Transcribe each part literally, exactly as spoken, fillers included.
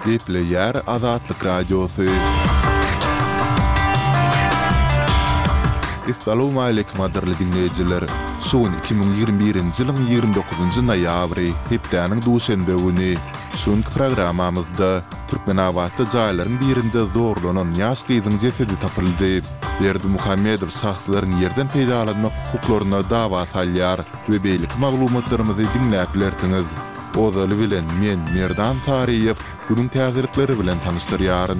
Geple yer Azatlık Radyosu. Assalamu alaykum adirli dinleyijiler. Şuun iki bin ýygrimi birinji ýylyň ýygrimi dokuzunjy noýabry hepdeniň duşanbe güni şuňky programamyzda Türkmenawatda jaýlaryň birinde zorlanan ýaş gyzyň jesedi tapyldy. Berdi Muhammedow şahslaryň ýerden peýdalanmak hukuklaryna dawa salýar we beýlik maglumatlarymyzy dinläp bilersiňiz. Ozaly bilen men Merdan Tariýew günüň täzelikleri bilen tanışdyrýaryn.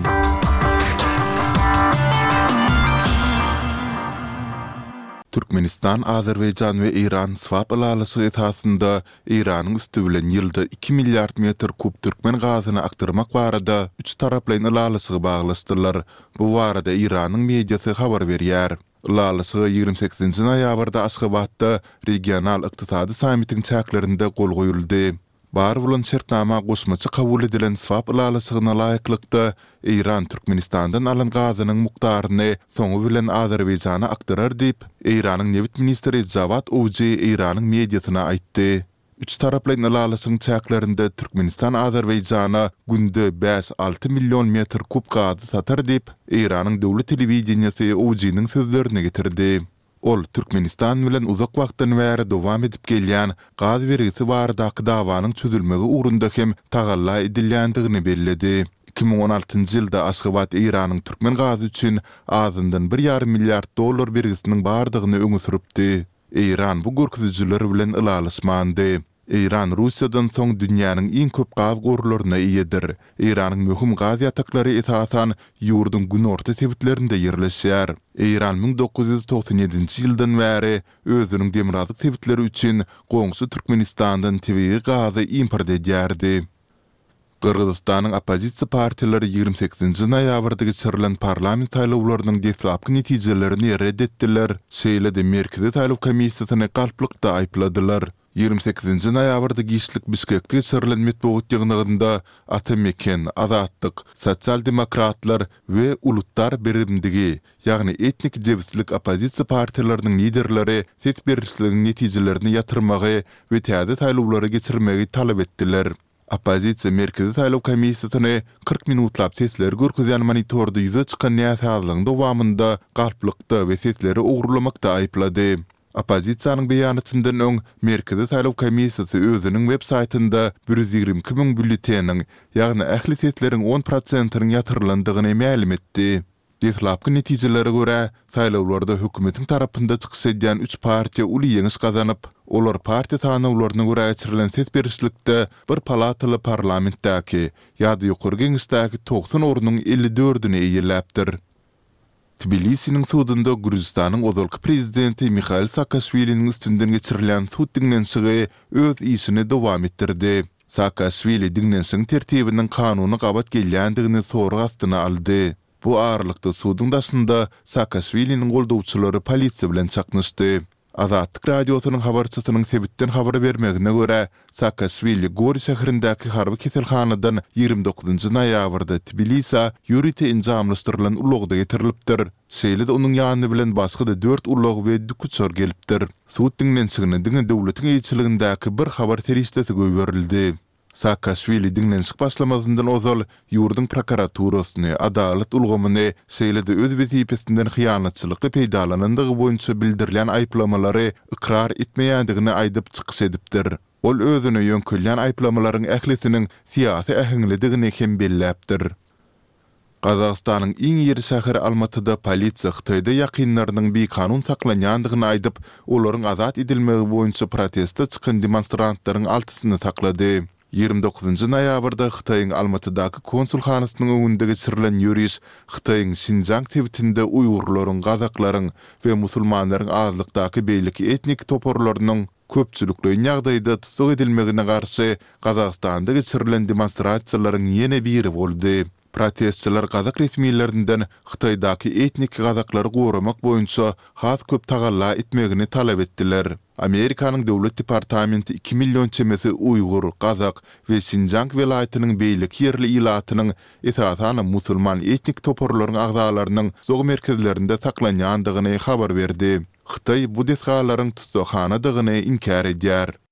Türkmenistan, Azerbaycan we Iran swap alalysy esasında Iranyň üstü bilen ýylda iki milliard metr kub türkmen gazyny aktyrmak barada üç taraplyň alalysy baglaşdylar. Bu barada Iranyň mediasy habar berýär. Alalysy ýygrimi sekizinji noýabrda Aşgabatda regional ykdysady sammitiň çäklerinde gol goýuldy. Bar bolan şertnama goşmaçy kabul edilen swap alalysyna laýyklykda Iran Türkmenistandan alan gazynyň mukdaryny soňu bilen Azerbaýjana aktarar diýip Iranyň Newit ministri Javad Owji Iranyň mediasyna aýtdy. Üç taraplyň alalysyň çäklerinde Türkmenistan Azerbaýjana günde beş alty million metr kub gazy satar diýip Iranyň döwlet telewizionyasy Owji'niň sözlerini getirdi. Ol Türkmenistan bilen uzak wagtdan bäri dowam edip gelýän gaz bergisi baradaky dawanyň çözülmegi ugrunda hem tagalla edilýändigini bellädi. iki bin on altynjy ýylda Aşgabat Iranyň türkmen gazy üçin azyndan bir ýarym milliard dollar bergisiniň bardygyny öňe süripdi. Iran bu görkezjiler bilen ılalysmandy. Iran Russiýadan soň dünýäniň iň köp gaz gorularyna iýedir. Iranyň möhüm gaz ýataklary esasan ýurdun günorta tebitlerinde ýerleşýär. Iran bin dokuz ýüz toksan ýedinji ýyldan bäri özüniň demirazyk tebitleri üçin goňşy Türkmenistandan tebii gazy import edýärdi. Kırgızstanyň opozisiýa partiýalary ýygrimi sekizinji noýabrda geçirilen parlament saýlawlarynyň deslapky netijelerini reddetdiler. Şeýle de Merkezi Saýlaw komissiýasyny galplykda aýpladylar. ýygrimi sekizinji noýabrda Gişlik Bişkekde geçirilen metbuat ýygnygynda Atameken, Azatlyk, Sosial Demokratlar we Ulutlar Birimdigi, ýagny etnik jebitlik opozisiýa partiýalarynyň liderleri ses berişliginiň netijelerini ýatyrmagy we täze saýlawlary geçirmegi talap etdiler. Opozisiýa Merkezi Saýlaw komissiýasyny kırk minutlap sesler görkezýän monitorda ýüze çykan näsazlygyň dowamında galplykda we sesleri ogurlamakda aýplady. Opozisiýanyň beýanatyndan öň Merkezi Saýlaw komissiýasy özüniň web saýtynda bir ýüz ýygrimi iki ming bülleteniň, ýagny ähli sesleriň on prosentini ýatyrlandygyny ma'lum etdi. Deslapky netijelere görä, saýlawlarda hökümetiň tarapynda çykyş edýän üç partiýa uly ýeňiş gazanyp, olar partiýa tanawlaryna görä geçirilen ses berişlikde bir palataly parlamentdäki ýa-da ýokary geňişdäki doksan ornuň elli dördüni eýelläpdir. Tbilisiň sudunda Gürjistanyň ozalky prezidenti Mikhail Saakashviliň üstünden geçirilen sud diňlenşigi öz işini dowam etdirdi. Saakashvili diňlenşigiň tertibiniň kanuny gabat gelýändigini sorag astyna aldy. Bu ağırlıkta sudyň daşynda Saakashviliň goldawçylary polisiýa bilen çaknyşdy. Azatlyk radiosynyň habarçysynyň sebitden habar bermegine görä, Saakashvili Gori şäherindäki harby keselhanadan ýygrimi dokuzunjy noýabrda Tbilisiýa ýürüte injamlaşdyrylan ulagda getirilipdir. Şeýle de onuň ýanyny bilen başga-da dört ulag we düküçer gelipdir. Sud diňlenşigine diňe döwletiň eýçiligindäki bir habar terişdesi göýberildi. Saakashvili diňlenşik başlamazyndan ozal ýurdun prokuraturasyny, adalet ulgamyny, şeýle de öz wezipesinden hyýanatçylykly peýdalanandygy boýunça bildirilen aýplamalary ikrar etmeýändigini aýdyp çykyş edipdir. Ol özüne ýönkelýän aýplamalaryň ählisiniň siýasy ähliligini hem belläpdir. Gazagstanyň iň ýeri şäheri Almatyda polisiýa Hytaýda ýakynlarynyň bir kanun saklanýandygyny aýdyp, olaryň azat edilmegi boýunça protestde çykan demonstrantlaryň altysyny saklady. ýygrimi dokuzunjy noýabrda Hytaýyň Almatydaky konsulhanasynyň öňünde geçirilen ýürüş Hytaýyň Şinjang tebitinde Uýgurlaryň, gazaklaryň we musulmanlaryň azlykdaky beýlik etnik toporlarynyň köpçülikli ýagdaýda tutsak edilmegine garşy Gazagstanda geçirilen demonstrasiýalaryň ýene biri boldy. Protestçiler Gazak resmiýetlerinden Hytaýdaky etnik gazaklary goramak boýunça has köp tagalla etmegini talap etdiler. Amerikanyň döwlet departamenti iki million çemesi Uýgur, Gazak we Şinjang welaýatynyň beýlik ýerli ilatynyň esasan musulman etnik toporlaryň agzalarynyň zog merkezlerinde saklanýandygyny habar berdi. Hytaý bu desgalaryň tutsakhanadagyny inkar edýär.